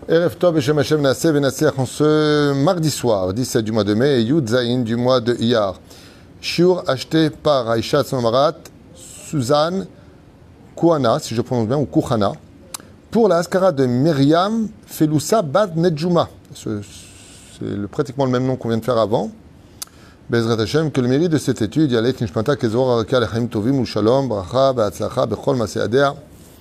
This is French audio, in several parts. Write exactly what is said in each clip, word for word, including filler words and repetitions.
Erev Tov et Shem Hashem Naaseh Venaseach en ce mardi soir, dix-sept du mois de mai, et Yud Zayin du mois de Iyar. Shiur acheté par Aïcha Tznomarat, Suzanne Kouhana, si je prononce bien, ou Kouhana, pour la Haskara de Myriam Felousa Bad Nedjouma. C'est le, pratiquement le même nom qu'on vient de faire avant. Bezrat Hashem, que le mérite de cette étude, Yalek Nishmata Kezor Araka Lechaim Tovim ou Shalom, Bracha, Be'atzlacha, Bechol Maseadea.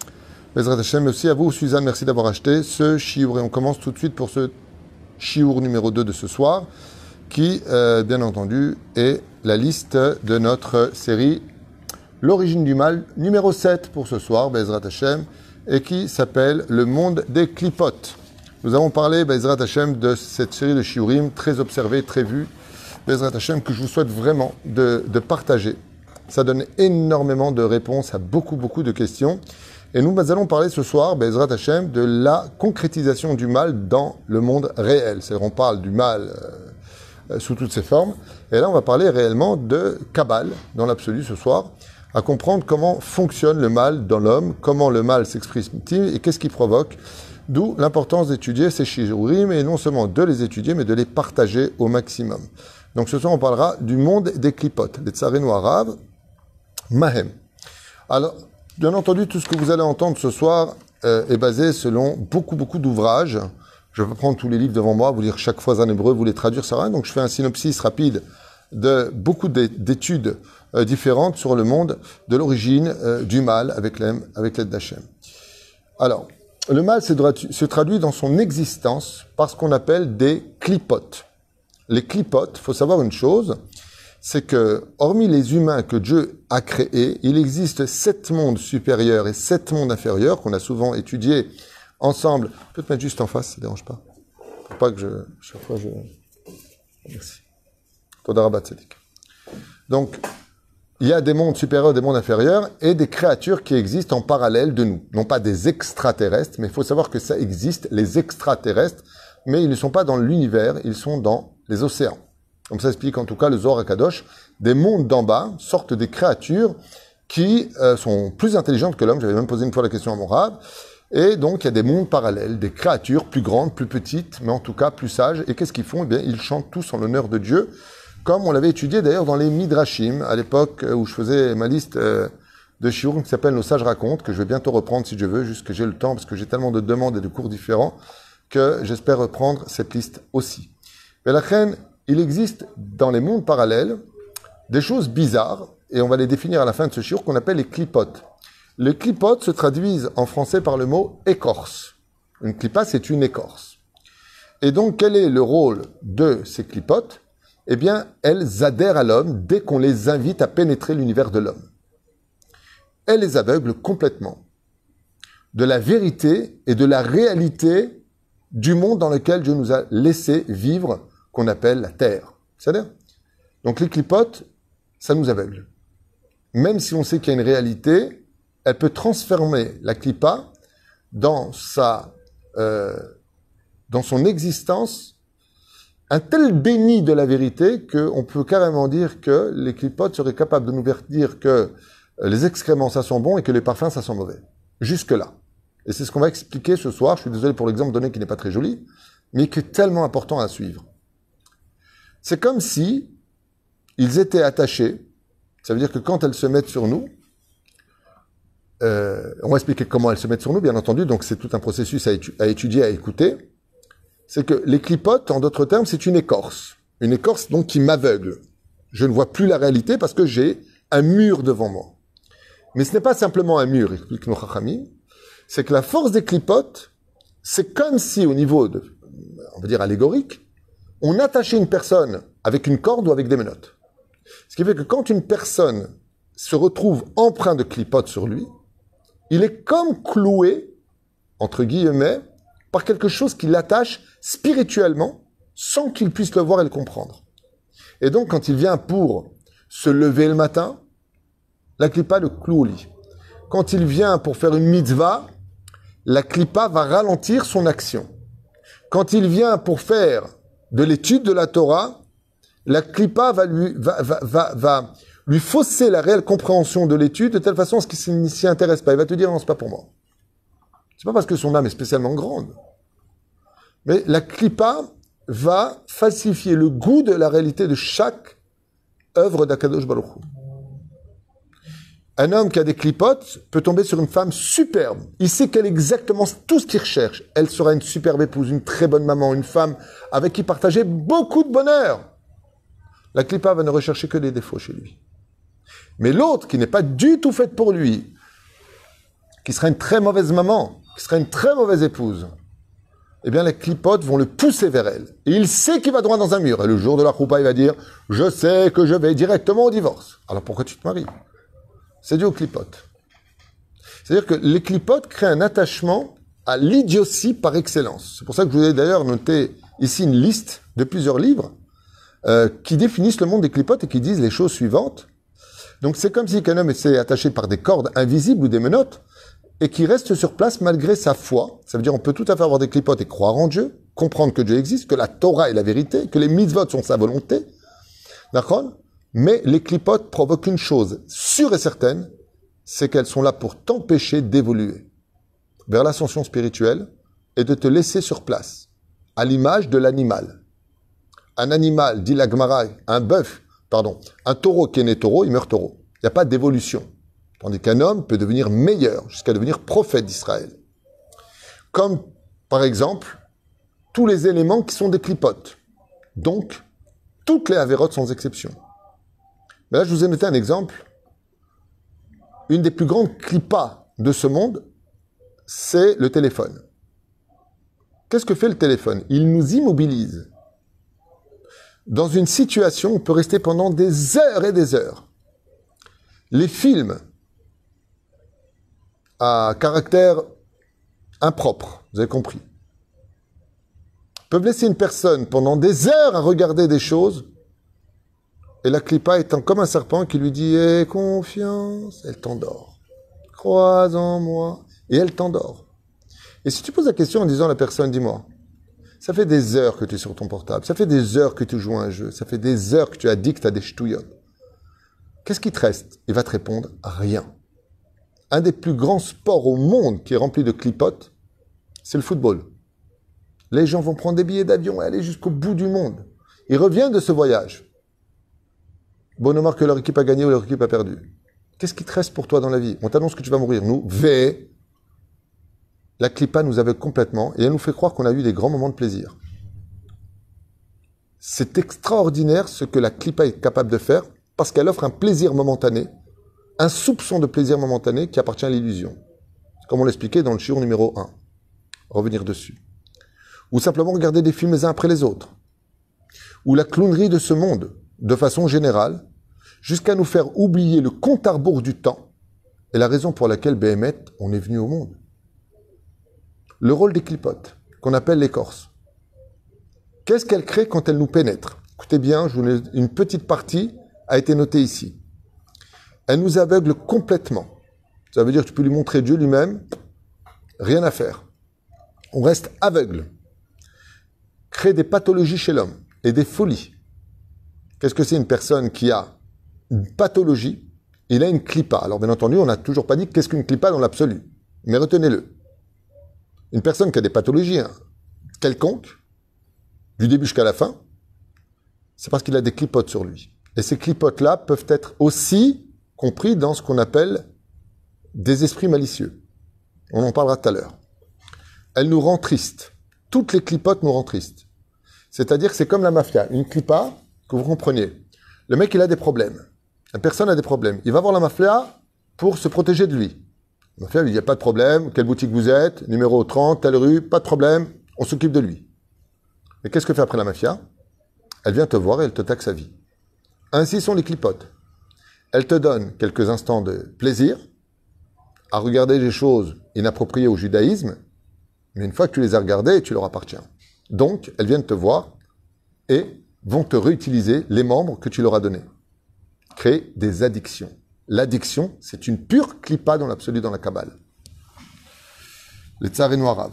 Bezrat Hashem, mais aussi à vous, Suzanne, merci d'avoir acheté ce shiur. Et on commence tout de suite pour ce shiur numéro deux de ce soir, qui, euh, bien entendu, est la liste de notre série L'origine du mal, numéro sept pour ce soir, Bezrat Hashem, et qui s'appelle Le monde des clipotes. Nous avons parlé, Bezrat Hashem, de cette série de shiurim, très observée, très vue, Bezrat Hashem, que je vous souhaite vraiment de, de partager. Ça donne énormément de réponses à beaucoup, beaucoup de questions. Et nous allons parler ce soir, Bezrat Hashem, de la concrétisation du mal dans le monde réel. C'est-à-dire, on parle du mal euh, sous toutes ses formes. Et là, on va parler réellement de Kabbale, dans l'absolu ce soir, à comprendre comment fonctionne le mal dans l'homme, comment le mal s'exprime et qu'est-ce qui provoque. D'où l'importance d'étudier ces shiurim, et non seulement de les étudier, mais de les partager au maximum. Donc ce soir, on parlera du monde des clipotes, des tsarenu arabes, Mahem. Alors, bien entendu, tout ce que vous allez entendre ce soir euh, est basé selon beaucoup, beaucoup d'ouvrages. Je vais prendre tous les livres devant moi, vous lire chaque fois en hébreu, vous les traduire, ça rien. Donc je fais un synopsis rapide de beaucoup d'études euh, différentes sur le monde de l'origine euh, du mal avec l'aide avec d'Hachem. Alors, le mal se traduit dans son existence par ce qu'on appelle des clipotes. Les clipotes, il faut savoir une chose, c'est que, hormis les humains que Dieu a créés, il existe sept mondes supérieurs et sept mondes inférieurs qu'on a souvent étudiés ensemble. Je peux te mettre juste en face, ça ne dérange pas. Pour pas que je, chaque fois je... Merci. Todarabah Tzadik. Donc, il y a des mondes supérieurs, des mondes inférieurs et des créatures qui existent en parallèle de nous. Non pas des extraterrestres, mais il faut savoir que ça existe, les extraterrestres, mais ils ne sont pas dans l'univers, ils sont dans les océans. Comme ça explique en tout cas le Zohar HaKadosh, des mondes d'en bas sortent des créatures qui euh, sont plus intelligentes que l'homme. J'avais même posé une fois la question à mon rab. Et donc il y a des mondes parallèles, des créatures plus grandes, plus petites, mais en tout cas plus sages. Et qu'est-ce qu'ils font? Eh bien, ils chantent tous en l'honneur de Dieu, comme on l'avait étudié d'ailleurs dans les Midrashim, à l'époque où je faisais ma liste euh, de shiurim qui s'appelle Nos sages racontent, que je vais bientôt reprendre si je veux, juste que j'ai le temps, parce que j'ai tellement de demandes et de cours différents, que j'espère reprendre cette liste aussi. Mais la reine, il existe dans les mondes parallèles des choses bizarres, et on va les définir à la fin de ce shiur, qu'on appelle les clipotes. Les clipotes se traduisent en français par le mot écorce. Une clipa, c'est une écorce. Et donc, quel est le rôle de ces clipotes? Eh bien, elles adhèrent à l'homme dès qu'on les invite à pénétrer l'univers de l'homme. Elles les aveuglent complètement de la vérité et de la réalité du monde dans lequel Dieu nous a laissé vivre, qu'on appelle la terre. C'est-à-dire, donc les clipotes, ça nous aveugle. Même si on sait qu'il y a une réalité, elle peut transformer la clipa dans sa, euh, dans son existence, un tel déni de la vérité qu'on peut carrément dire que les clipotes seraient capables de nous dire que les excréments ça sent bon et que les parfums ça sent mauvais. Jusque-là. Et c'est ce qu'on va expliquer ce soir. Je suis désolé pour l'exemple donné qui n'est pas très joli, mais qui est tellement important à suivre. C'est comme si ils étaient attachés. Ça veut dire que quand elles se mettent sur nous, euh, on va expliquer comment elles se mettent sur nous, bien entendu. Donc c'est tout un processus à, étu- à étudier, à écouter. C'est que les clipotes, en d'autres termes, c'est une écorce. Une écorce donc qui m'aveugle. Je ne vois plus la réalité parce que j'ai un mur devant moi. Mais ce n'est pas simplement un mur, explique nos chachamim. C'est que la force des clipotes, c'est comme si au niveau de, on va dire allégorique, on attachait une personne avec une corde ou avec des menottes. Ce qui fait que quand une personne se retrouve empreinte de clipotes sur lui, il est comme cloué, entre guillemets, par quelque chose qui l'attache spirituellement, sans qu'il puisse le voir et le comprendre. Et donc, quand il vient pour se lever le matin, la clipa le cloue au lit. Quand il vient pour faire une mitzvah, la clipa va ralentir son action. Quand il vient pour faire de l'étude de la Torah, la clipa va lui, va, va, va, va lui fausser la réelle compréhension de l'étude de telle façon à ce qu'il ne s'y intéresse pas. Il va te dire, non, c'est pas pour moi. C'est pas parce que son âme est spécialement grande. Mais la clipa va falsifier le goût de la réalité de chaque œuvre d'Akadosh Baruch Hu. Un homme qui a des clipotes peut tomber sur une femme superbe. Il sait qu'elle est exactement tout ce qu'il recherche. Elle sera une superbe épouse, une très bonne maman, une femme avec qui partager beaucoup de bonheur. La clipa va ne rechercher que des défauts chez lui. Mais l'autre, qui n'est pas du tout faite pour lui, qui sera une très mauvaise maman, qui sera une très mauvaise épouse, eh bien les clipotes vont le pousser vers elle. Et il sait qu'il va droit dans un mur. Et le jour de la choupa, il va dire « Je sais que je vais directement au divorce. » Alors pourquoi tu te maries? C'est dû aux clipotes. C'est-à-dire que les clipotes créent un attachement à l'idiotie par excellence. C'est pour ça que je vous ai d'ailleurs noté ici une liste de plusieurs livres euh, qui définissent le monde des clipotes et qui disent les choses suivantes. Donc c'est comme si un homme était attaché par des cordes invisibles ou des menottes et qui reste sur place malgré sa foi. Ça veut dire on peut tout à fait avoir des clipotes et croire en Dieu, comprendre que Dieu existe, que la Torah est la vérité, que les mitzvot sont sa volonté. D'accord ? Mais les clipotes provoquent une chose sûre et certaine, c'est qu'elles sont là pour t'empêcher d'évoluer vers l'ascension spirituelle et de te laisser sur place, à l'image de l'animal. Un animal, dit la Gemara, un bœuf, pardon, un taureau qui est né taureau, il meurt taureau. Il n'y a pas d'évolution. Tandis qu'un homme peut devenir meilleur, jusqu'à devenir prophète d'Israël. Comme, par exemple, tous les éléments qui sont des clipotes. Donc, toutes les avérotes sans exception. Mais là, je vous ai noté un exemple. Une des plus grandes clipas de ce monde, c'est le téléphone. Qu'est-ce que fait le téléphone? Il nous immobilise. Dans une situation, on peut rester pendant des heures et des heures. Les films à caractère impropre, vous avez compris, peuvent laisser une personne pendant des heures à regarder des choses. Et la clipa étant comme un serpent qui lui dit « Aie confiance », elle t'endort. « Crois en moi », et elle t'endort. Et si tu poses la question en disant à la personne « Dis-moi, ça fait des heures que tu es sur ton portable, ça fait des heures que tu joues à un jeu, ça fait des heures que tu es addict à des ch'touillottes. Qu'est-ce qui te reste ?» Il va te répondre « Rien ». Un des plus grands sports au monde qui est rempli de clipotes, c'est le football. Les gens vont prendre des billets d'avion et aller jusqu'au bout du monde. Ils reviennent de ce voyage. Bon, on marque que leur équipe a gagné ou leur équipe a perdu. Qu'est-ce qui te reste pour toi dans la vie? On t'annonce que tu vas mourir. Nous, V, la clipa nous avait complètement, et elle nous fait croire qu'on a eu des grands moments de plaisir. C'est extraordinaire ce que la clipa est capable de faire, parce qu'elle offre un plaisir momentané, un soupçon de plaisir momentané qui appartient à l'illusion. Comme on l'expliquait dans le shiur numéro un. Revenir dessus. Ou simplement regarder des films les uns après les autres. Ou la clownerie de ce monde, de façon générale, jusqu'à nous faire oublier le compte à rebours du temps et la raison pour laquelle, Béhémet, on est venu au monde. Le rôle des clipotes, qu'on appelle l'écorce. Qu'est-ce qu'elle crée quand elle nous pénètre? Écoutez bien, je vous... une petite partie a été notée ici. Elle nous aveugle complètement. Ça veut dire que tu peux lui montrer Dieu lui-même, rien à faire. On reste aveugle. Crée des pathologies chez l'homme et des folies. Qu'est-ce que c'est une personne qui a une pathologie? Il a une clipa. Alors bien entendu, on n'a toujours pas dit qu'est-ce qu'une clipa dans l'absolu. Mais retenez-le. Une personne qui a des pathologies hein, quelconques, du début jusqu'à la fin, c'est parce qu'il a des clipotes sur lui. Et ces clipotes-là peuvent être aussi compris dans ce qu'on appelle des esprits malicieux. On en parlera tout à l'heure. Elle nous rend tristes. Toutes les clipotes nous rendent tristes. C'est-à-dire que c'est comme la mafia. Une clipa, que vous compreniez. Le mec, il a des problèmes. La personne a des problèmes. Il va voir la mafia pour se protéger de lui. La mafia lui dit, il n'y a pas de problème, quelle boutique vous êtes, numéro trente, telle rue, pas de problème, on s'occupe de lui. Et qu'est-ce que fait après la mafia? Elle vient te voir et elle te taxe sa vie. Ainsi sont les clipotes. Elle te donne quelques instants de plaisir à regarder des choses inappropriées au judaïsme, mais une fois que tu les as regardées, tu leur appartiens. Donc, elles viennent te voir et vont te réutiliser les membres que tu leur as donnés. Créer des addictions. L'addiction, c'est une pure clipa dans l'absolu dans la Kabbale. Les tsarinu arabes.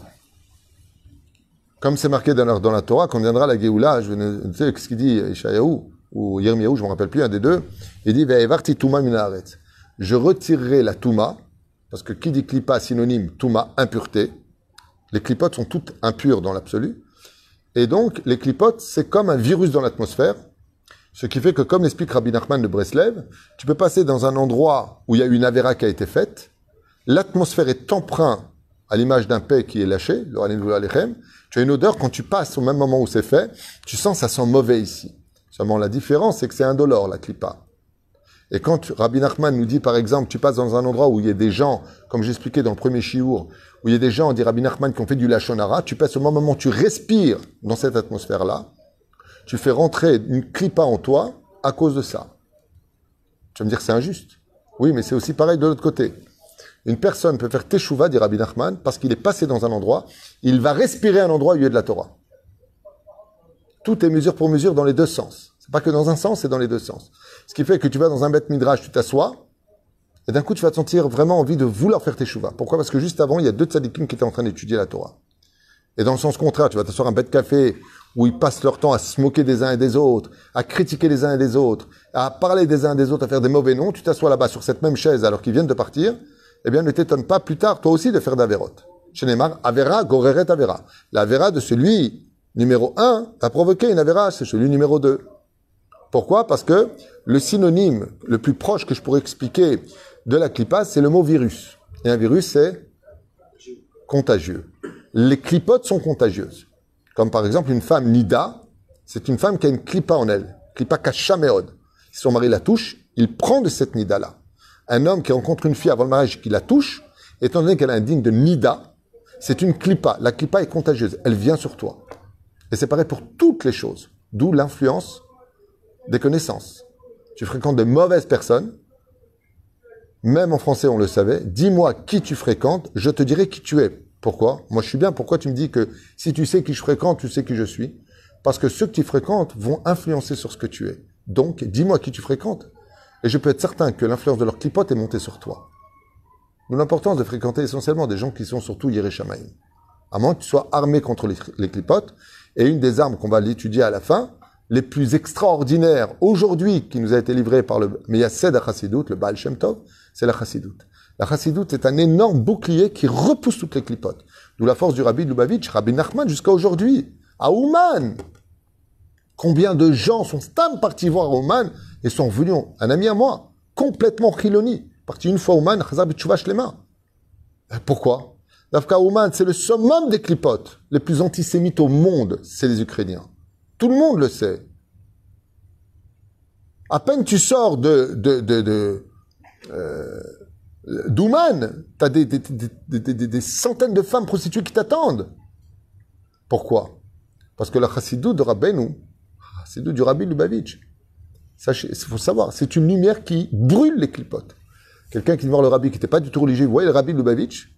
Comme c'est marqué dans la, dans la Torah, quand viendra la Géoula, je ne sais ce qu'il dit, Ishayahu, ou Yirmiyahu, je ne me rappelle plus, un des deux, il dit, Ve'evarti Touma min haaretz. Je retirerai la Touma, parce que qui dit clipa synonyme Touma, impureté. Les clipotes sont toutes impures dans l'absolu. Et donc, les clipotes, c'est comme un virus dans l'atmosphère. Ce qui fait que, comme l'explique Rabbi Nachman de Breslev, tu peux passer dans un endroit où il y a une avéra qui a été faite. L'atmosphère est empreinte à l'image d'un paix qui est lâché, le Halelu Alechem. Tu as une odeur, quand tu passes au même moment où c'est fait, tu sens ça sent mauvais ici. Seulement, la différence, c'est que c'est indolore, la clipa. Et quand Rabbi Nachman nous dit, par exemple, tu passes dans un endroit où il y a des gens, comme j'expliquais dans le premier shiur, où il y a des gens, dit Rabbi Nachman, qui ont fait du lachon hara, tu passes au même moment où tu respires dans cette atmosphère-là, tu fais rentrer une clipa en toi à cause de ça. Tu vas me dire que c'est injuste. Oui, mais c'est aussi pareil de l'autre côté. Une personne peut faire teshuva, dit Rabbi Nachman, parce qu'il est passé dans un endroit, il va respirer un endroit où il y a de la Torah. Tout est mesure pour mesure dans les deux sens. C'est pas que dans un sens, c'est dans les deux sens. Ce qui fait que tu vas dans un beth midrash, tu t'assois, et d'un coup tu vas te sentir vraiment envie de vouloir faire teshuva. Pourquoi? Parce que juste avant, il y a deux tzadikim qui étaient en train d'étudier la Torah. Et dans le sens contraire, tu vas t'asseoir à un beth café, où ils passent leur temps à se moquer des uns et des autres, à critiquer les uns et des autres, à parler des uns et des autres, à faire des mauvais noms, tu t'assois là-bas sur cette même chaise alors qu'ils viennent de partir, eh bien ne t'étonne pas plus tard, toi aussi, de faire d'averot. Chez Neymar, avera, goreret avera. L'avera de celui numéro un a provoqué une avera, c'est celui numéro deux. Pourquoi? Parce que le synonyme le plus proche que je pourrais expliquer de la clipa, c'est le mot virus. Et un virus, c'est contagieux. Les clipotes sont contagieuses. Comme par exemple une femme nida, c'est une femme qui a une clipa en elle. Clipa kashameod. Si son mari la touche, il prend de cette nida-là. Un homme qui rencontre une fille avant le mariage qui la touche, étant donné qu'elle a un digne de nida, c'est une clipa. La clipa est contagieuse. Elle vient sur toi. Et c'est pareil pour toutes les choses. D'où l'influence des connaissances. Tu fréquentes de mauvaises personnes, même en français on le savait, dis-moi qui tu fréquentes, je te dirai qui tu es. Pourquoi? Moi je suis bien, pourquoi tu me dis que si tu sais qui je fréquente, tu sais qui je suis? Parce que ceux que tu fréquentes vont influencer sur ce que tu es. Donc, dis-moi qui tu fréquentes. Et je peux être certain que l'influence de leur clipote est montée sur toi. D'où l'importance de fréquenter essentiellement des gens qui sont surtout Yerushalayim. À moins que tu sois armé contre les, les clipotes. Et une des armes qu'on va l'étudier à la fin, les plus extraordinaires aujourd'hui qui nous a été livrée par le Meyased HaChassidut, le Baal Shem Tov, c'est la Chassidut. La Chassidut est un énorme bouclier qui repousse toutes les clipotes. D'où la force du Rabbi de Lubavitch, Rabbi Nachman, jusqu'à aujourd'hui. À Ouman. Combien de gens sont stam partis voir Ouman et sont venus, un ami à moi, complètement chiloni, parti une fois à Ouman, Chazar B'Tshuva Shlema. Pourquoi? Dafka Ouman, c'est le summum des clipotes. Les plus antisémites au monde, c'est les Ukrainiens. Tout le monde le sait. À peine tu sors de, de, de, de euh, d'Ouman, t'as des, des, des, des, des, des centaines de femmes prostituées qui t'attendent. Pourquoi? Parce que la chassidut de Rabbeinu, la chassidut du Rabbi Lubavitch, sachez, il faut savoir, c'est une lumière qui brûle les clipotes. Quelqu'un qui vient voir le Rabbi qui n'était pas du tout religieux, vous voyez le Rabbi Lubavitch,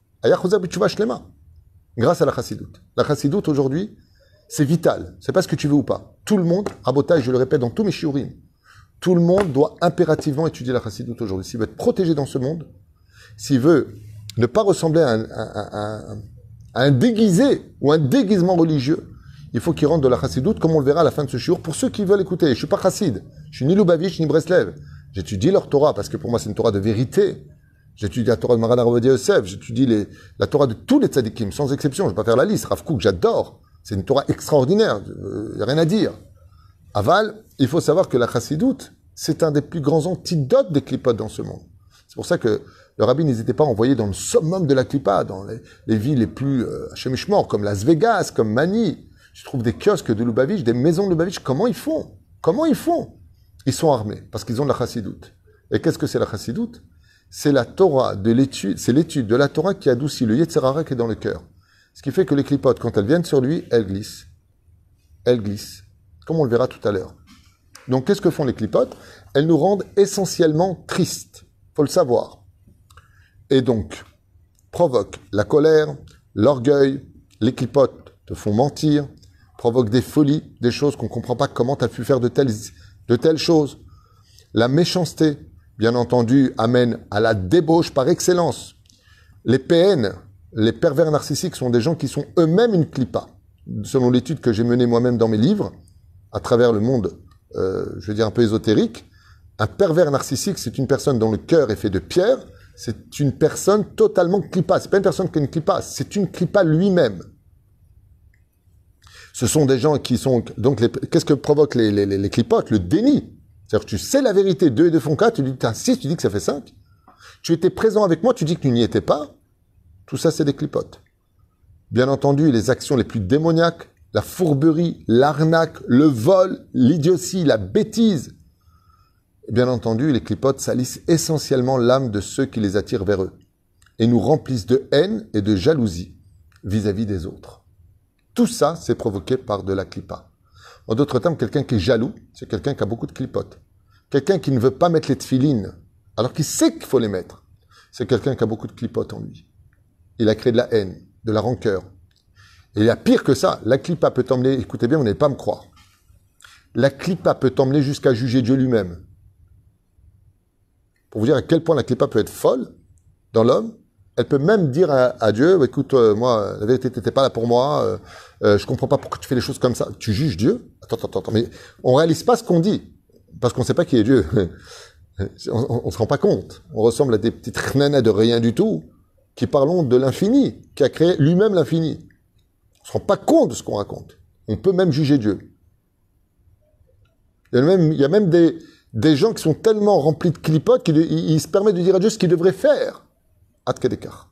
grâce à la chassidut. La chassidut aujourd'hui, c'est vital. C'est pas ce que tu veux ou pas. Tout le monde, Rabotai, je le répète dans tous mes shiurim, tout le monde doit impérativement étudier la chassidut aujourd'hui. S'il veut être protégé dans ce monde, s'il veut ne pas ressembler à un, à un, à un déguisé ou un déguisement religieux, il faut qu'il rentre de la chassidut, comme on le verra à la fin de ce shiur. Pour ceux qui veulent écouter, je suis pas chassid, je suis ni Lubavitch ni Breslev. J'étudie leur Torah parce que pour moi c'est une Torah de vérité. J'étudie la Torah de Maran Aravadia Yosef, j'étudie les, la Torah de tous les tzadikim, sans exception. Je vais pas faire la liste. Rav Kook, j'adore. C'est une Torah extraordinaire. Il euh, n'y a rien à dire. Aval, il faut savoir que la chassidut, c'est un des plus grands antidotes des clipotes dans ce monde. C'est pour ça que le rabbi n'hésitait pas à envoyer dans le summum de la clipa, dans les, les villes les plus euh, Hachemishmor, comme Las Vegas, comme Mani. Je trouve des kiosques de Lubavitch, des maisons de Lubavitch. Comment ils font? Comment ils font? Ils sont armés, parce qu'ils ont de la chassidut. Et qu'est-ce que c'est la chassidut? C'est la Torah de l'étude, c'est l'étude de la Torah qui adoucit le Yetzer Hara qui est dans le cœur. Ce qui fait que les clipotes, quand elles viennent sur lui, elles glissent. Elles glissent. Comme on le verra tout à l'heure. Donc, qu'est-ce que font les clipotes? Elles nous rendent essentiellement tristes. Faut le savoir. Et donc, provoquent la colère, l'orgueil, les clipotes te font mentir, provoquent des folies, des choses qu'on ne comprend pas comment tu as pu faire de telles, de telles choses. La méchanceté, bien entendu, amène à la débauche par excellence. Les P N, les pervers narcissiques, sont des gens qui sont eux-mêmes une clipa. Selon l'étude que j'ai menée moi-même dans mes livres, à travers le monde, euh, je vais dire un peu ésotérique, un pervers narcissique, c'est une personne dont le cœur est fait de pierre, c'est une personne totalement clipa. C'est pas une personne qui est une clipa, c'est une clipa lui-même. Ce sont des gens qui sont... Donc, les- qu'est-ce que provoquent les, les, les, les clipotes? Le déni. C'est-à-dire que tu sais la vérité, deux et deux font quatre, tu dis que tu as six, tu dis que ça fait cinq. Tu étais présent avec moi, tu dis que tu n'y étais pas. Tout ça, c'est des clipotes. Bien entendu, les actions les plus démoniaques, la fourberie, l'arnaque, le vol, l'idiotie, la bêtise. Bien entendu, les clipotes salissent essentiellement l'âme de ceux qui les attirent vers eux et nous remplissent de haine et de jalousie vis-à-vis des autres. Tout ça, c'est provoqué par de la clipa. En d'autres termes, quelqu'un qui est jaloux, c'est quelqu'un qui a beaucoup de clipotes. Quelqu'un qui ne veut pas mettre les tefilines, alors qu'il sait qu'il faut les mettre, c'est quelqu'un qui a beaucoup de clipotes en lui. Il a créé de la haine, de la rancœur. Et il y a pire que ça, la clipa peut t'emmener, écoutez bien, vous n'allez pas me croire, la clipa peut t'emmener jusqu'à juger Dieu lui-même. Pour vous dire à quel point la clipa peut être folle dans l'homme, elle peut même dire à, à Dieu, écoute, euh, moi, la vérité, t'étais pas là pour moi, euh, euh, je comprends pas pourquoi tu fais les choses comme ça. Tu juges Dieu? Attends, attends, attends, mais on réalise pas ce qu'on dit, parce qu'on sait pas qui est Dieu. on, on, on se rend pas compte. On ressemble à des petites rnanas de rien du tout, qui parlons de l'infini, qui a créé lui-même l'infini. On se rend pas compte de ce qu'on raconte. On peut même juger Dieu. Il y a même, il y a même des, des gens qui sont tellement remplis de clipotes qu'ils ils, ils se permettent de dire à Dieu ce qu'il devrait faire. Ad Kedekar.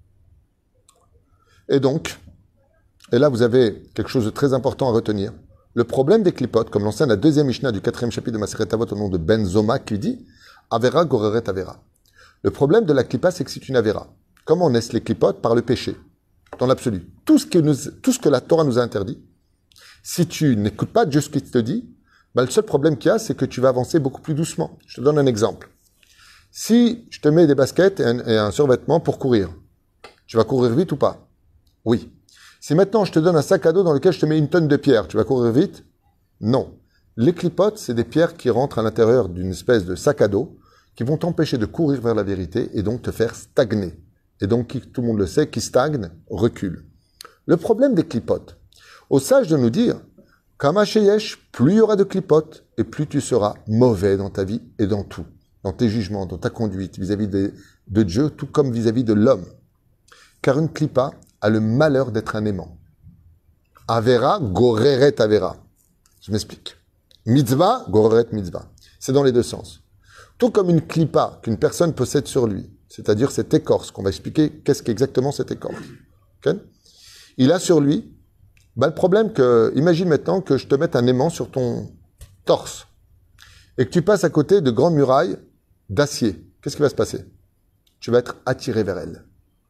Et donc, et là vous avez quelque chose de très important à retenir. Le problème des clipotes, comme l'enseigne la deuxième Mishnah du quatrième chapitre de Maseret Avot au nom de Ben Zoma qui dit Avera goreret Avera. Le problème de la clipa, c'est que c'est une Avera. Comment naissent les clipotes? Par le péché, dans l'absolu. Tout ce que nous, tout ce que la Torah nous a interdit, si tu n'écoutes pas Dieu ce qu'il te dit, bah, le seul problème qu'il y a, c'est que tu vas avancer beaucoup plus doucement. Je te donne un exemple. Si je te mets des baskets et un, et un survêtement pour courir, tu vas courir vite ou pas? Oui. Si maintenant je te donne un sac à dos dans lequel je te mets une tonne de pierres, tu vas courir vite? Non. Les clipotes, c'est des pierres qui rentrent à l'intérieur d'une espèce de sac à dos qui vont t'empêcher de courir vers la vérité et donc te faire stagner. Et donc, qui, tout le monde le sait, qui stagne, recule. Le problème des clipotes, au sage de nous dire, Kama sheyesh, plus il y aura de clipotes, et plus tu seras mauvais dans ta vie et dans tout, dans tes jugements, dans ta conduite vis-à-vis de, de Dieu, tout comme vis-à-vis de l'homme. Car une clipa a le malheur d'être un aimant. Avera, goreret avera. Je m'explique. Mitzvah, goreret mitzvah. C'est dans les deux sens. Tout comme une clipa qu'une personne possède sur lui, c'est-à-dire cette écorce, qu'on va expliquer qu'est-ce qu'exactement cette écorce. Okay? Il a sur lui, bah, le problème que, imagine maintenant que je te mette un aimant sur ton torse et que tu passes à côté de grandes murailles d'acier. Qu'est-ce qui va se passer? Tu vas être attiré vers elle.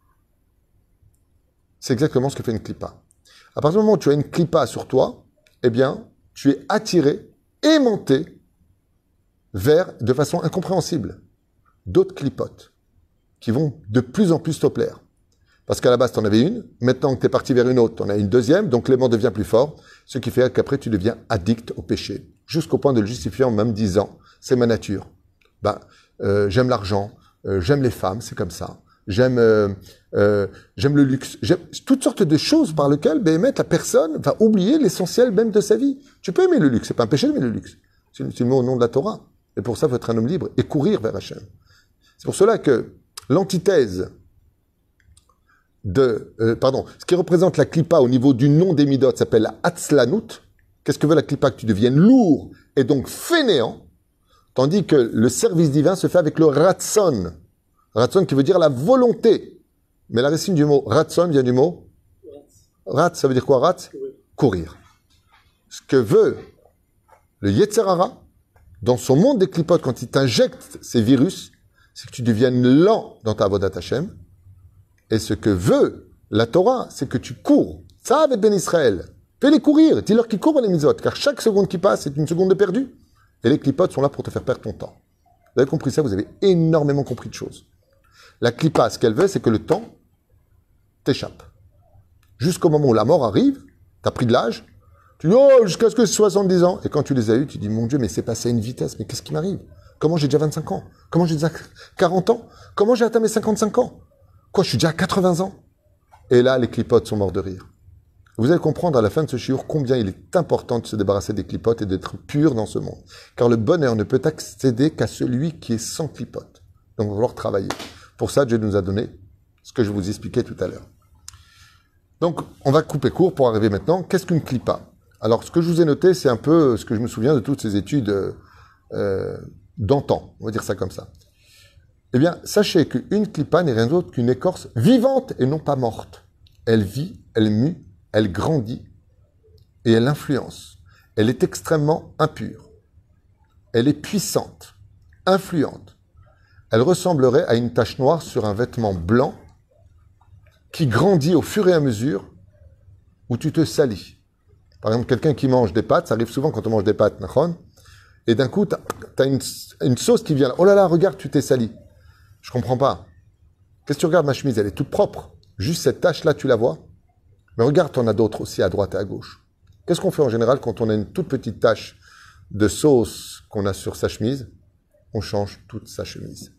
C'est exactement ce que fait une clipa. À partir du moment où tu as une clipa sur toi, eh bien, tu es attiré, aimanté vers, de façon incompréhensible, d'autres clipotes qui vont de plus en plus te plaire. Parce qu'à la base, tu en avais une, maintenant que tu es parti vers une autre, tu en as une deuxième, donc l'aimant devient plus fort, ce qui fait qu'après, tu deviens addict au péché, jusqu'au point de le justifier en même disant, c'est ma nature. Ben, euh, j'aime l'argent, euh, j'aime les femmes, c'est comme ça. J'aime euh, euh, j'aime le luxe, j'aime toutes sortes de choses par lesquelles, ben, la personne va oublier l'essentiel même de sa vie. Tu peux aimer le luxe, c'est pas un péché d'aimer le luxe. Tu le mets au nom de la Torah. Et pour ça, il faut être un homme libre et courir vers Hachem. C'est pour cela que l'antithèse de, euh, pardon, ce qui représente la clipa au niveau du nom des midot s'appelle la hatzlanout. Qu'est-ce que veut la clipa? Que tu deviennes lourd et donc fainéant, tandis que le service divin se fait avec le ratson. Ratson qui veut dire la volonté. Mais la racine du mot ratson vient du mot rat, ça veut dire quoi rat? Courir. Ce que veut le Yetzer Hara, dans son monde des clipotes, quand il t'injecte ces virus, c'est que tu deviennes lent dans ta avodat Hashem. Et ce que veut la Torah, c'est que tu cours. Ça avec Ben Israël. Fais-les courir. Dis-leur qu'ils courent les mitzvot. Car chaque seconde qui passe, c'est une seconde de perdu. Et les clipotes sont là pour te faire perdre ton temps. Vous avez compris ça, vous avez énormément compris de choses. La clipa, ce qu'elle veut, c'est que le temps t'échappe. Jusqu'au moment où la mort arrive, tu as pris de l'âge, tu dis, oh, jusqu'à ce que j'ai soixante-dix ans. Et quand tu les as eus, tu dis, mon Dieu, mais c'est passé à une vitesse, mais qu'est-ce qui m'arrive? Comment j'ai déjà vingt-cinq ans? Comment j'ai déjà quarante ans? Comment j'ai atteint mes cinquante-cinq ans? Quoi, je suis déjà à quatre-vingts ans? Et là, les clipotes sont morts de rire. Vous allez comprendre à la fin de ce shiur combien il est important de se débarrasser des clipotes et d'être pur dans ce monde. Car le bonheur ne peut accéder qu'à celui qui est sans clipote. Donc, il va falloir travailler. Pour ça, Dieu nous a donné ce que je vous expliquais tout à l'heure. Donc, on va couper court pour arriver maintenant. Qu'est-ce qu'une clipa? Alors, ce que je vous ai noté, c'est un peu ce que je me souviens de toutes ces études euh, d'antan, on va dire ça comme ça. Eh bien, sachez qu'une clipa n'est rien d'autre qu'une écorce vivante et non pas morte. Elle vit, elle mue, elle grandit et elle influence. Elle est extrêmement impure. Elle est puissante, influente. Elle ressemblerait à une tache noire sur un vêtement blanc qui grandit au fur et à mesure où tu te salis. Par exemple, quelqu'un qui mange des pâtes, ça arrive souvent quand on mange des pâtes, et d'un coup, tu as une, une sauce qui vient là. Oh là là, regarde, tu t'es sali. Je comprends pas. Qu'est-ce que tu regardes, ma chemise? Elle est toute propre. Juste cette tache-là, tu la vois? Mais regarde, tu en as d'autres aussi à droite et à gauche. Qu'est-ce qu'on fait en général quand on a une toute petite tache de sauce qu'on a sur sa chemise? On change toute sa chemise.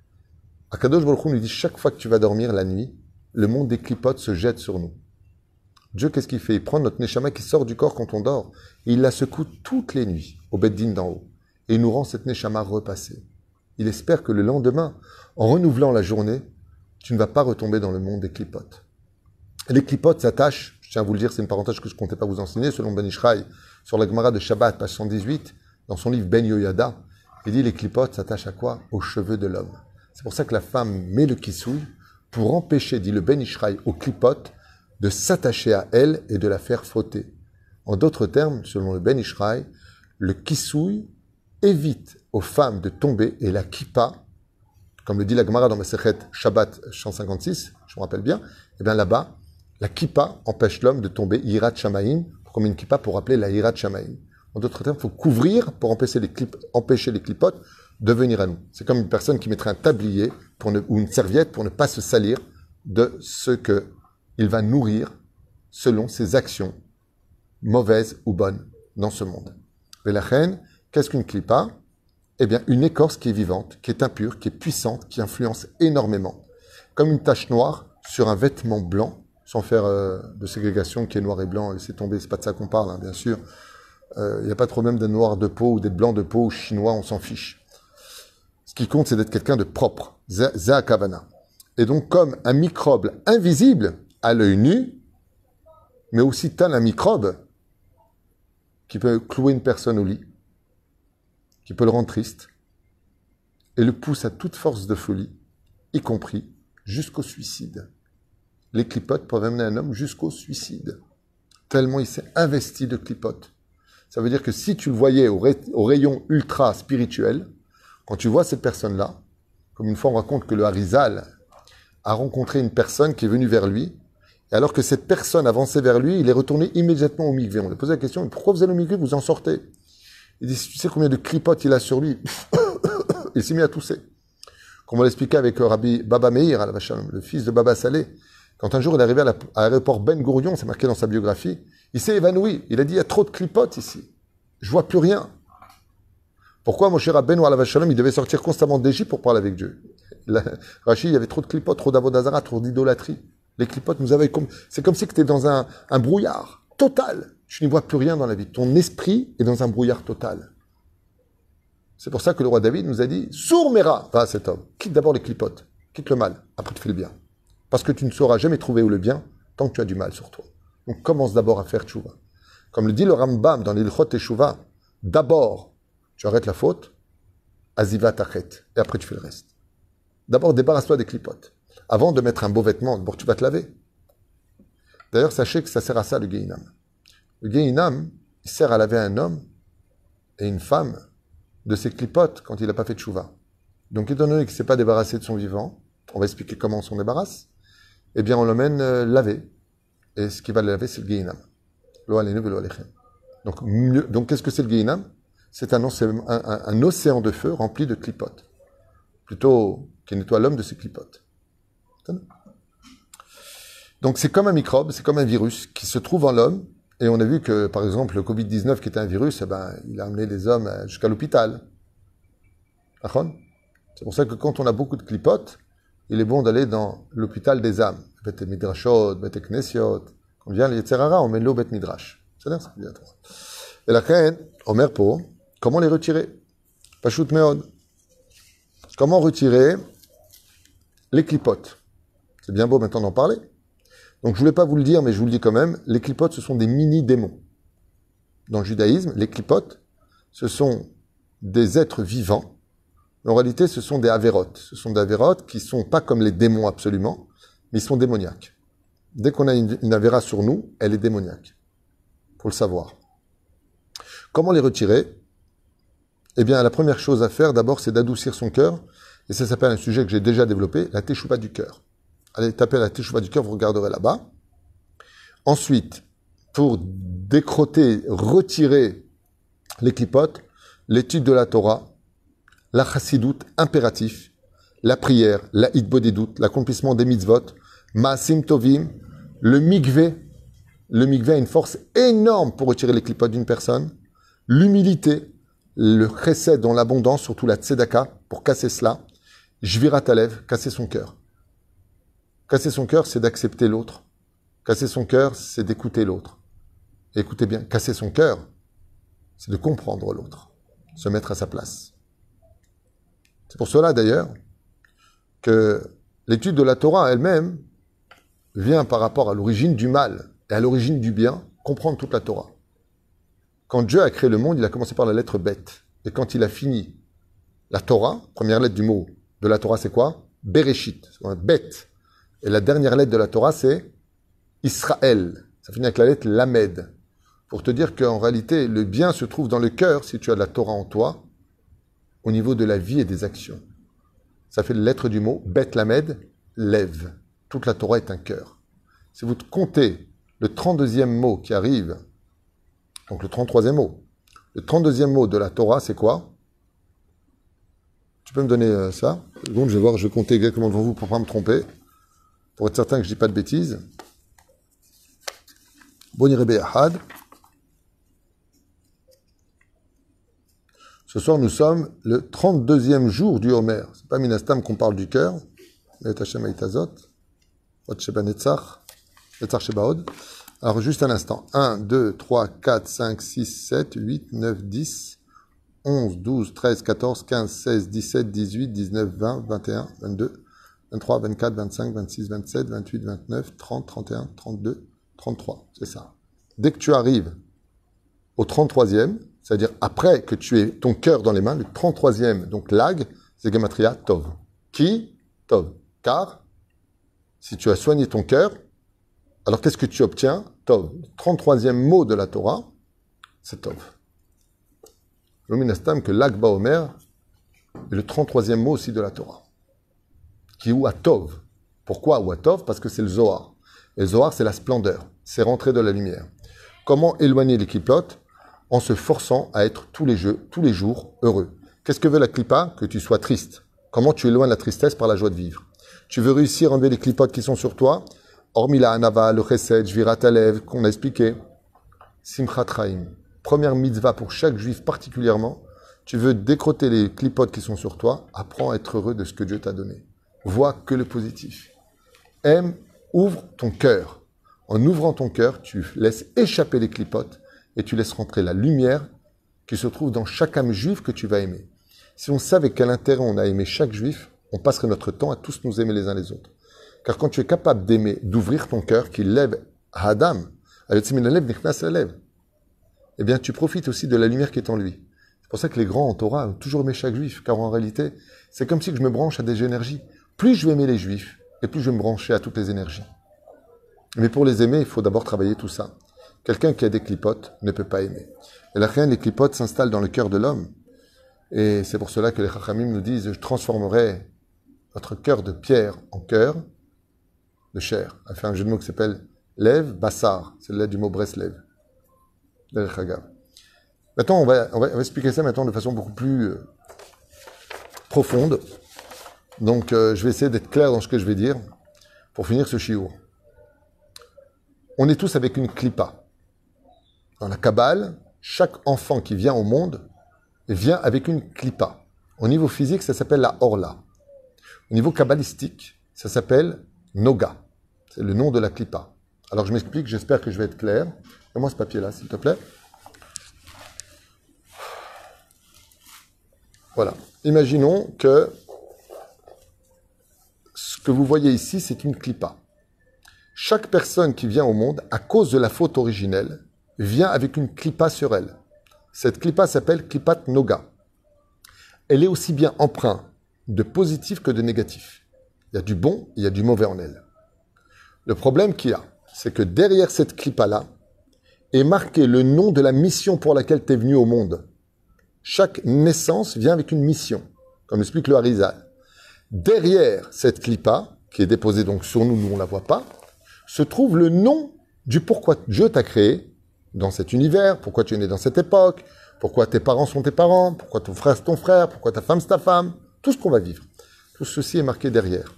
Akadosh Baruch Hu nous dit, chaque fois que tu vas dormir la nuit, le monde des clipotes se jette sur nous. Dieu, qu'est-ce qu'il fait? Il prend notre neshama qui sort du corps quand on dort, et il la secoue toutes les nuits, au beddin d'en haut. Et il nous rend cette neshama repassée. Il espère que le lendemain, en renouvelant la journée, tu ne vas pas retomber dans le monde des clipotes. Et les clipotes s'attachent, je tiens à vous le dire, c'est une parenthèse que je ne comptais pas vous enseigner, selon Ben Ishraï, sur la Gemara de Shabbat, page cent dix-huit, dans son livre Ben Yoyada, il dit les clipotes s'attachent à quoi? Aux cheveux de l'homme. C'est pour ça que la femme met le kissouille pour empêcher, dit le Ben Ishraï, aux clipotes de s'attacher à elle et de la faire frotter. En d'autres termes, selon le Ben Ishraï, le kissouille évite aux femmes de tomber et la kippa, comme le dit la Gemara dans Masechet Shabbat cent cinquante-six, je me rappelle bien, et bien là-bas, la kippa empêche l'homme de tomber Yirat Shamaim, comme une kippa pour rappeler la Yirat Shamaim. En d'autres termes, il faut couvrir pour empêcher les, clip, empêcher les clipotes de venir à nous. C'est comme une personne qui mettrait un tablier pour ne, ou une serviette pour ne pas se salir de ce qu'il va nourrir selon ses actions, mauvaises ou bonnes, dans ce monde. Et la reine, qu'est-ce qu'une clipa? Eh bien, une écorce qui est vivante, qui est impure, qui est puissante, qui influence énormément. Comme une tache noire sur un vêtement blanc, sans faire euh, de ségrégation qui est noir et blanc, laissez tomber, c'est pas de ça qu'on parle, hein, bien sûr. Il euh, n'y a pas de problème d'être noir de peau ou d'être blanc de peau ou chinois, on s'en fiche. Ce qui compte, c'est d'être quelqu'un de propre. Za kavana. Et donc, comme un microbe invisible à l'œil nu, mais aussi tel un microbe qui peut clouer une personne au lit, qui peut le rendre triste, et le pousse à toute force de folie, y compris jusqu'au suicide. Les clipotes peuvent amener un homme jusqu'au suicide, tellement il s'est investi de clipotes. Ça veut dire que si tu le voyais au, ray- au rayon ultra spirituel, quand tu vois cette personne-là, comme une fois on raconte que le Harizal a rencontré une personne qui est venue vers lui, et alors que cette personne avançait vers lui, il est retourné immédiatement au mikvé. On lui a posé la question, pourquoi vous allez au mikvé, vous en sortez? Il dit, tu sais combien de clipotes il a sur lui? Il s'est mis à tousser. Comme on l'expliquait avec Rabbi Baba Meir, le fils de Baba Saleh, quand un jour il est arrivé à l'aéroport Ben Gourion, c'est marqué dans sa biographie, il s'est évanoui. Il a dit, il y a trop de clipotes ici. Je vois plus rien. Pourquoi mon cher Rabbeinu alav shalom, il devait sortir constamment d'Égypte pour parler avec Dieu? Rachid, il y avait trop de clipotes, trop d'avodazara, trop d'idolâtrie. Les clipotes nous avaient comme... C'est comme si tu étais dans un, un brouillard total. Tu n'y vois plus rien dans la vie. Ton esprit est dans un brouillard total. C'est pour ça que le roi David nous a dit, sourd Mera, va cet homme, quitte d'abord les clipotes, quitte le mal, après tu fais le bien. Parce que tu ne sauras jamais trouver où le bien tant que tu as du mal sur toi. Donc commence d'abord à faire tchouva. Comme le dit le Rambam dans l'Ilchot Teshuvah, d'abord tu arrêtes la faute, aziva tachet, et après tu fais le reste. D'abord débarrasse-toi des clipotes. Avant de mettre un beau vêtement, d'abord tu vas te laver. D'ailleurs, sachez que ça sert à ça le Gehinam. Le Gehinam, il sert à laver un homme et une femme de ses clipotes quand il n'a pas fait de tchouva. Donc étant donné qu'il ne s'est pas débarrassé de son vivant, on va expliquer comment on s'en débarrasse, eh bien on l'emmène euh, laver. Et ce qui va le laver, c'est le Gehinam. Lo aleinu velo alechem. Donc, mieux, donc qu'est-ce que c'est le Gehinam? C'est un océan, un, un, un océan de feu rempli de clipotes. Plutôt qui nettoie l'homme de ses clipotes. Donc c'est comme un microbe, c'est comme un virus qui se trouve en l'homme. Et on a vu que, par exemple, le covid dix-neuf, qui était un virus, eh ben, il a amené les hommes jusqu'à l'hôpital. C'est pour ça que quand on a beaucoup de clipotes, il est bon d'aller dans l'hôpital des âmes. Bet midrashot, bet knesiot. Quand vient les Yetzerara, on met l'eau bet midrash. C'est là, ça. Et la reine, Omer Po, comment les retirer? Pashut meod. Comment retirer les clipotes? C'est bien beau maintenant d'en parler. Donc je voulais pas vous le dire, mais je vous le dis quand même, les clipotes, ce sont des mini-démons. Dans le judaïsme, les clipotes, ce sont des êtres vivants. En réalité, ce sont des avérotes. Ce sont des avérotes qui sont pas comme les démons absolument, mais ils sont démoniaques. Dès qu'on a une, une avéra sur nous, elle est démoniaque. Faut le savoir. Comment les retirer? Eh bien, la première chose à faire, d'abord, c'est d'adoucir son cœur. Et ça s'appelle un sujet que j'ai déjà développé, la teshuva du cœur. Allez taper la teshuva du cœur, vous regarderez là-bas. Ensuite, pour décroter, retirer les clipotes, l'étude de la Torah, la chassidoute impératif, la prière, la hitbodedut, l'accomplissement des mitzvot, maasim tovim, le mikvé. Le mikvé a une force énorme pour retirer les clipotes d'une personne. L'humilité, le chesed dans l'abondance, surtout la tzedaka, pour casser cela. Jvirat alev, casser son cœur. Casser son cœur, c'est d'accepter l'autre. Casser son cœur, c'est d'écouter l'autre. Et écoutez bien, casser son cœur, c'est de comprendre l'autre, se mettre à sa place. C'est pour cela d'ailleurs que l'étude de la Torah elle-même vient par rapport à l'origine du mal et à l'origine du bien, comprendre toute la Torah. Quand Dieu a créé le monde, il a commencé par la lettre bête. Et quand il a fini la Torah, première lettre du mot de la Torah, c'est quoi? Bereshit, c'est bête. Et la dernière lettre de la Torah, c'est Israël. Ça finit avec la lettre Lamed. Pour te dire qu'en réalité, le bien se trouve dans le cœur, si tu as de la Torah en toi, au niveau de la vie et des actions. Ça fait la lettre du mot Bet Lamed, lève. Toute la Torah est un cœur. Si vous comptez le trente-deuxième mot qui arrive, donc le trente-troisième mot, le trente-deuxième mot de la Torah, c'est quoi? Tu peux me donner euh, ça? Une seconde, je vais voir, je vais compter exactement devant vous pour ne pas me tromper, pour être certain que je ne dis pas de bêtises. Boni Rebbe Ahad. Ce soir, nous sommes le trente-deuxième jour du Homer. C'est pas Minastam qu'on parle du cœur. Alors, juste un instant. un, deux, trois, quatre, cinq, six, sept, huit, neuf, dix, onze, douze, treize, quatorze, quinze, seize, dix-sept, dix-huit, dix-neuf, vingt, vingt et un, vingt-deux, vingt-trois, vingt-quatre, vingt-cinq, vingt-six, vingt-sept, vingt-huit, vingt-neuf, trente, trente et un, trente-deux, trente-trois. C'est ça. Dès que tu arrives au trente-troisième, c'est-à-dire après que tu aies ton cœur dans les mains, le trente-troisième, donc lag, c'est Gematria Tov. Qui? Tov. Car, si tu as soigné ton cœur, alors qu'est-ce que tu obtiens? Tov. Le trente-troisième mot de la Torah, c'est Tov. Le minastam que lag Baomer est le trente-troisième mot aussi de la Torah. Qui est ou à Tov. Pourquoi ou à Tov? Parce que c'est le Zohar. Et le Zohar, c'est la splendeur. C'est rentrer de la lumière. Comment éloigner les clipotes? En se forçant à être tous les, jeux, tous les jours heureux. Qu'est-ce que veut la clipa? Que tu sois triste. Comment tu éloignes la tristesse? Par la joie de vivre. Tu veux réussir à enlever les clipotes qui sont sur toi? Hormis la hanava, le chesed, jvirat alev, qu'on a expliqué. Simchat chaim. Première mitzvah pour chaque juif particulièrement. Tu veux décroter les clipotes qui sont sur toi? Apprends à être heureux de ce que Dieu t'a donné. Vois que le positif. Aime, ouvre ton cœur. En ouvrant ton cœur, tu laisses échapper les clipotes et tu laisses rentrer la lumière qui se trouve dans chaque âme juive que tu vas aimer. Si on savait quel intérêt on a aimé chaque juif, on passerait notre temps à tous nous aimer les uns les autres. Car quand tu es capable d'aimer, d'ouvrir ton cœur, qui lève à Adam, eh bien tu profites aussi de la lumière qui est en lui. C'est pour ça que les grands en Torah ont toujours aimé chaque juif, car en réalité, c'est comme si je me branche à des énergies. Plus je vais aimer les juifs, et plus je vais me brancher à toutes les énergies. Mais pour les aimer, il faut d'abord travailler tout ça. Quelqu'un qui a des clipotes ne peut pas aimer. Et la reine, les clipotes s'installent dans le cœur de l'homme. Et c'est pour cela que les Chachamim nous disent, je transformerai votre cœur de pierre en cœur de chair. On a fait un jeu de mots qui s'appelle Lev Bassar. C'est le lettre du mot Breslev. Maintenant, on va, on, va, on va expliquer ça maintenant de façon beaucoup plus euh, profonde. Donc, euh, je vais essayer d'être clair dans ce que je vais dire pour finir ce shiur. On est tous avec une clipa. Dans la Kabbale, chaque enfant qui vient au monde vient avec une clipa. Au niveau physique, ça s'appelle la orla. Au niveau kabbalistique, ça s'appelle noga. C'est le nom de la clipa. Alors je m'explique, j'espère que je vais être clair. Donne-moi ce papier-là, s'il te plaît. Voilà. Imaginons que ce que vous voyez ici, c'est une clipa. Chaque personne qui vient au monde, à cause de la faute originelle, vient avec une clipa sur elle. Cette clipa s'appelle clipat noga. Elle est aussi bien empreinte de positif que de négatif. Il y a du bon, il y a du mauvais en elle. Le problème qu'il y a, c'est que derrière cette clipa-là est marqué le nom de la mission pour laquelle tu es venu au monde. Chaque naissance vient avec une mission, comme explique le Harizal. Derrière cette clipa, qui est déposée donc sur nous, nous on ne la voit pas, se trouve le nom du pourquoi Dieu t'a créé dans cet univers, pourquoi tu es né dans cette époque, pourquoi tes parents sont tes parents, pourquoi ton frère c'est ton frère, pourquoi ta femme c'est ta femme, tout ce qu'on va vivre. Tout ceci est marqué derrière.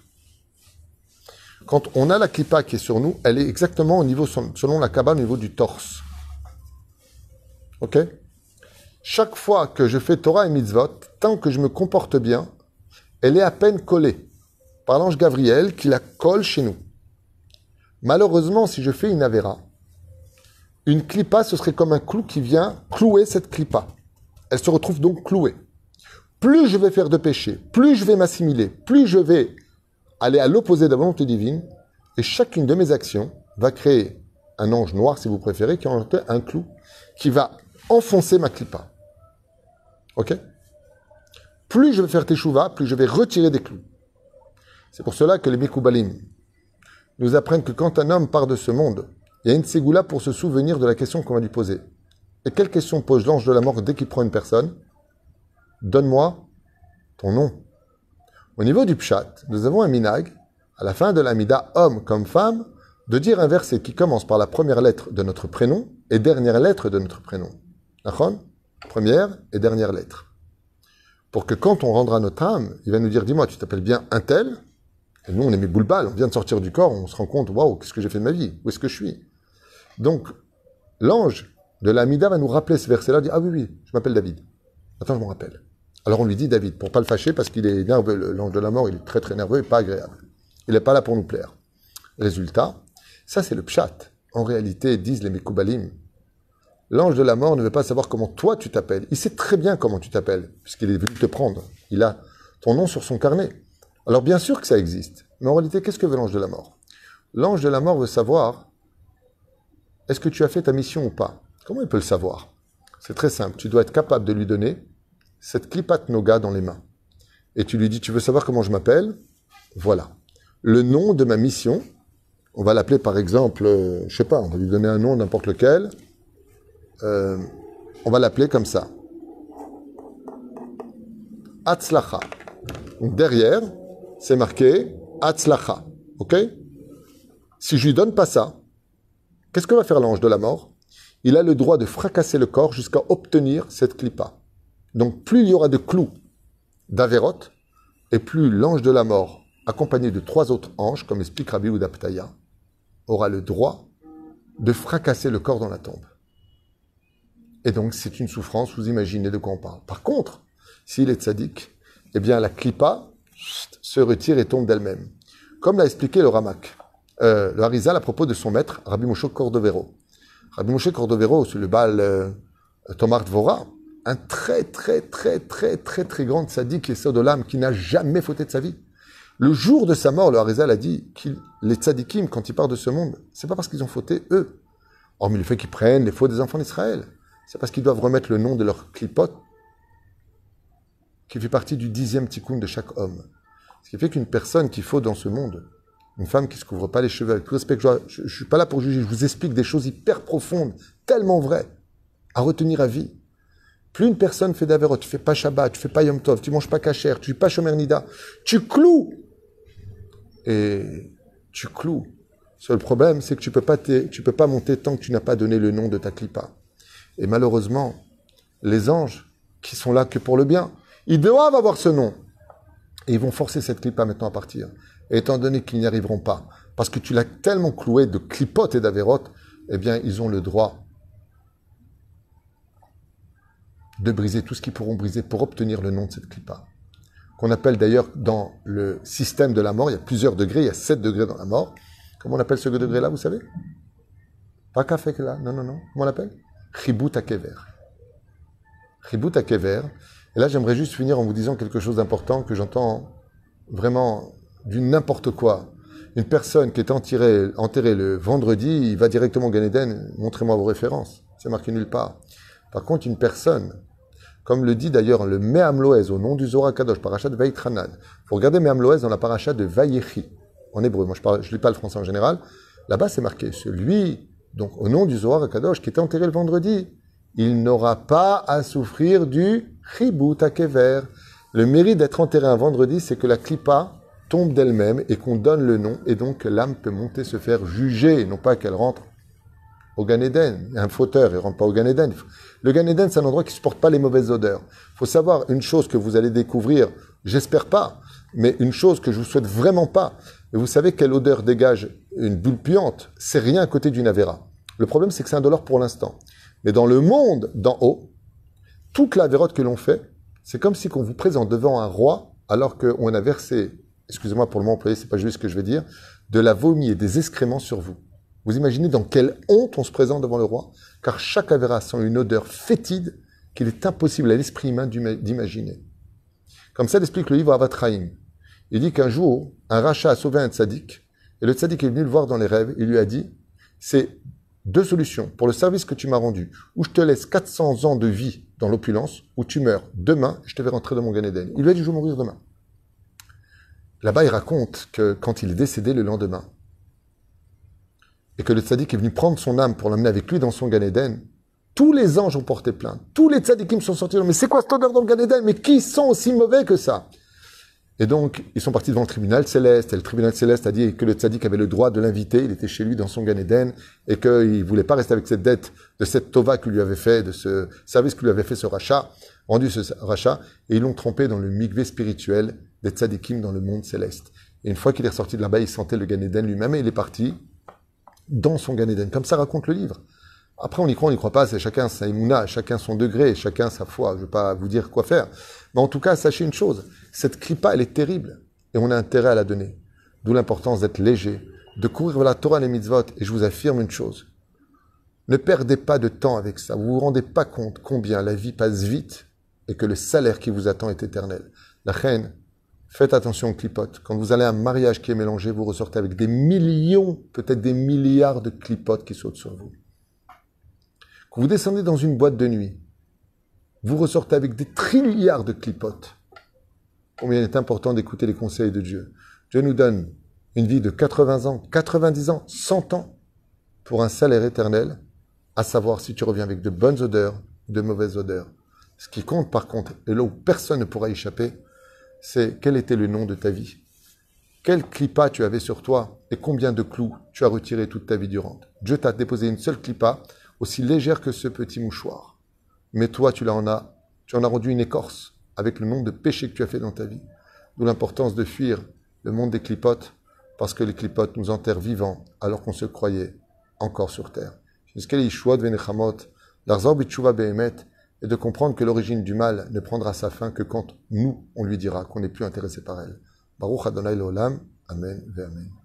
Quand on a la clipa qui est sur nous, elle est exactement au niveau, selon la Kabbale, au niveau du torse. Ok? Chaque fois que je fais Torah et Mitzvot, tant que je me comporte bien, elle est à peine collée par l'ange Gabriel qui la colle chez nous. Malheureusement, si je fais une avéra, une clipa, ce serait comme un clou qui vient clouer cette clipa. Elle se retrouve donc clouée. Plus je vais faire de péché, plus je vais m'assimiler, plus je vais aller à l'opposé de la volonté divine, et chacune de mes actions va créer un ange noir, si vous préférez, qui en un clou, qui va enfoncer ma clipa. Ok? Plus je vais faire teshuva, plus je vais retirer des clous. C'est pour cela que les Mikoubalim nous apprennent que quand un homme part de ce monde, il y a une ségoula pour se souvenir de la question qu'on va lui poser. Et quelle question pose l'ange de la mort dès qu'il prend une personne? Donne-moi ton nom. Au niveau du pshat, nous avons un minag, à la fin de l'amida, homme comme femme, de dire un verset qui commence par la première lettre de notre prénom et dernière lettre de notre prénom. D'accord? Première et dernière lettre. Pour que quand on rendra notre âme, il va nous dire, dis-moi, tu t'appelles bien un tel? Et nous, on est mes boulebal, on vient de sortir du corps, on se rend compte, waouh, qu'est-ce que j'ai fait de ma vie? Où est-ce que je suis? Donc, l'ange de l'amida va nous rappeler ce verset-là, dit, ah oui, oui, je m'appelle David. Attends, je m'en rappelle. Alors on lui dit David, pour pas le fâcher, parce qu'il est nerveux, l'ange de la mort, il est très très nerveux et pas agréable. Il n'est pas là pour nous plaire. Résultat, ça c'est le pshat. En réalité, disent les Mekoubalim, l'ange de la mort ne veut pas savoir comment toi tu t'appelles. Il sait très bien comment tu t'appelles, puisqu'il est venu te prendre. Il a ton nom sur son carnet. Alors bien sûr que ça existe. Mais en réalité, qu'est-ce que veut l'ange de la mort? L'ange de la mort veut savoir, est-ce que tu as fait ta mission ou pas? Comment il peut le savoir? C'est très simple. Tu dois être capable de lui donner cette klipat noga dans les mains. Et tu lui dis, tu veux savoir comment je m'appelle? Voilà. Le nom de ma mission, on va l'appeler par exemple, euh, je sais pas, on va lui donner un nom, n'importe lequel. Euh, on va l'appeler comme ça. Hatzlacha. Donc derrière, c'est marqué Hatzlacha. Ok? Si je lui donne pas ça, qu'est-ce que va faire l'ange de la mort? Il a le droit de fracasser le corps jusqu'à obtenir cette klipa. Donc, plus il y aura de clous d'Averot, et plus l'ange de la mort, accompagné de trois autres anges, comme explique Rabbi Yehuda Ptaya, aura le droit de fracasser le corps dans la tombe. Et donc, c'est une souffrance, vous imaginez de quoi on parle. Par contre, s'il est tzaddik, eh bien, la klipa se retire et tombe d'elle-même. Comme l'a expliqué le Ramak, euh, le Harizal à propos de son maître, Rabbi Moshe Cordovero. Rabbi Moshe Cordovero, c'est le Baal euh, Tomar Dvora, un très, très, très, très, très, très grand tzaddik et sodolam qui n'a jamais fauté de sa vie. Le jour de sa mort, le Harizal a dit que les tzadikim, quand ils partent de ce monde, c'est pas parce qu'ils ont fauté, eux. Hormis le fait qu'ils prennent les fautes des enfants d'Israël. C'est parce qu'ils doivent remettre le nom de leur klipot, qui fait partie du dixième tikkun de chaque homme. Ce qui fait qu'une personne qui faut dans ce monde, une femme qui ne se couvre pas les cheveux, avec tout respect, je ne suis pas là pour juger, je vous explique des choses hyper profondes, tellement vraies, à retenir à vie. Plus une personne fait d'Averot, tu fais pas Shabbat, tu fais pas Yom Tov, tu manges pas Kasher, tu fais pas Shomer Nida, tu cloues. Et tu cloues. Le seul problème, c'est que tu peux pas tu peux pas monter tant que tu n'as pas donné le nom de ta clipa. Et malheureusement, les anges, qui sont là que pour le bien, ils doivent avoir ce nom. Et ils vont forcer cette clipa maintenant à partir. Et étant donné qu'ils n'y arriveront pas, parce que tu l'as tellement cloué de clipotes et d'Averot, eh bien, ils ont le droit de briser tout ce qu'ils pourront briser pour obtenir le nom de cette clipa. Qu'on appelle d'ailleurs dans le système de la mort, il y a plusieurs degrés, il y a sept degrés dans la mort. Comment on appelle ce degré-là, vous savez? Pas café là, non, non, non. Comment on l'appelle? Chibut hakever. Chibut hakever. Et là, j'aimerais juste finir en vous disant quelque chose d'important que j'entends vraiment du n'importe quoi. Une personne qui est enterrée, enterrée le vendredi, il va directement au Gan Eden, montrez-moi vos références. C'est marqué nulle part. Par contre, une personne, comme le dit d'ailleurs le Me'am Loez au nom du Zohar Kadosh, parachat de Vaïtranan. Il faut regarder Me'am Loez dans la parachat de Vayechi, en hébreu. Moi, je ne lis pas le français en général. Là-bas, c'est marqué, celui, donc au nom du Zohar Kadosh, qui était enterré le vendredi, il n'aura pas à souffrir du Chibut HaKever. Le mérite d'être enterré un vendredi, c'est que la clipa tombe d'elle-même et qu'on donne le nom, et donc l'âme peut monter se faire juger, non pas qu'elle rentre au Gan Eden. Un fauteur, il ne rentre pas au Gan Eden. Le Gan Eden, c'est un endroit qui ne supporte pas les mauvaises odeurs. Il faut savoir une chose que vous allez découvrir, j'espère pas, mais une chose que je vous souhaite vraiment pas. Et vous savez quelle odeur dégage une bulle puante? C'est rien à côté d'une avéra. Le problème, c'est que c'est indolore pour l'instant. Mais dans le monde d'en haut, toute la vérote que l'on fait, c'est comme si on vous présente devant un roi, alors qu'on a versé, excusez-moi pour le mot employé, c'est pas juste ce que je vais dire, de la vomi et des excréments sur vous. Vous imaginez dans quelle honte on se présente devant le roi? Car chaque avéra sent une odeur fétide qu'il est impossible à l'esprit humain d'imaginer. Comme ça l'explique le livre Avat Chaim. Il dit qu'un jour, un rachat a sauvé un tzaddik, et le tzaddik est venu le voir dans les rêves, il lui a dit, c'est deux solutions pour le service que tu m'as rendu, ou je te laisse quatre cents ans de vie dans l'opulence, ou tu meurs demain, et je te vais rentrer dans mon Gan Eden. Il lui a dit, je vais mourir demain. Là-bas, il raconte que quand il est décédé le lendemain, et que le tzaddik est venu prendre son âme pour l'emmener avec lui dans son Gan Eden, tous les anges ont porté plainte. Tous les tzaddikim sont sortis. Mais c'est quoi cette odeur dans le Gan Eden? Mais qui sont aussi mauvais que ça? Et donc, ils sont partis devant le tribunal céleste. Et le tribunal céleste a dit que le tzaddik avait le droit de l'inviter. Il était chez lui dans son Gan Eden. Et qu'il ne voulait pas rester avec cette dette de cette tova qu'il lui avait fait, de ce service qu'il lui avait fait ce rachat, rendu ce rachat. Et ils l'ont trompé dans le mikvé spirituel des tzaddikim dans le monde céleste. Et une fois qu'il est ressorti de là-bas, il sentait le Gan Eden lui-même et il est parti dans son Gan Eden. Comme ça raconte le livre. Après, on y croit, on n'y croit pas, c'est chacun sa émouna, chacun son degré, chacun sa foi. Je ne vais pas vous dire quoi faire. Mais en tout cas, sachez une chose, cette clipa, elle est terrible, et on a intérêt à la donner. D'où l'importance d'être léger, de courir vers la Torah et les mitzvot, et je vous affirme une chose. Ne perdez pas de temps avec ça. Vous vous rendez pas compte combien la vie passe vite, et que le salaire qui vous attend est éternel. La reine, faites attention aux clipotes. Quand vous allez à un mariage qui est mélangé, vous ressortez avec des millions, peut-être des milliards de clipotes qui sautent sur vous. Quand vous descendez dans une boîte de nuit, vous ressortez avec des trilliards de clipotes. Combien il est important d'écouter les conseils de Dieu. Dieu nous donne une vie de quatre-vingts ans, quatre-vingt-dix ans, cent ans, pour un salaire éternel, à savoir si tu reviens avec de bonnes odeurs ou de mauvaises odeurs. Ce qui compte par contre, et là où personne ne pourra échapper, c'est quel était le nom de ta vie. Quel clipa tu avais sur toi et combien de clous tu as retiré toute ta vie durant. Dieu t'a déposé une seule clipa, aussi légère que ce petit mouchoir. Mais toi, tu en as, tu en as rendu une écorce avec le nombre de péchés que tu as fait dans ta vie. D'où l'importance de fuir le monde des clipotes, parce que les clipotes nous enterrent vivants alors qu'on se croyait encore sur terre. Et de comprendre que l'origine du mal ne prendra sa fin que quand nous, on lui dira qu'on n'est plus intéressé par elle. Baruch Adonai l'Olam. Amen ve Amen.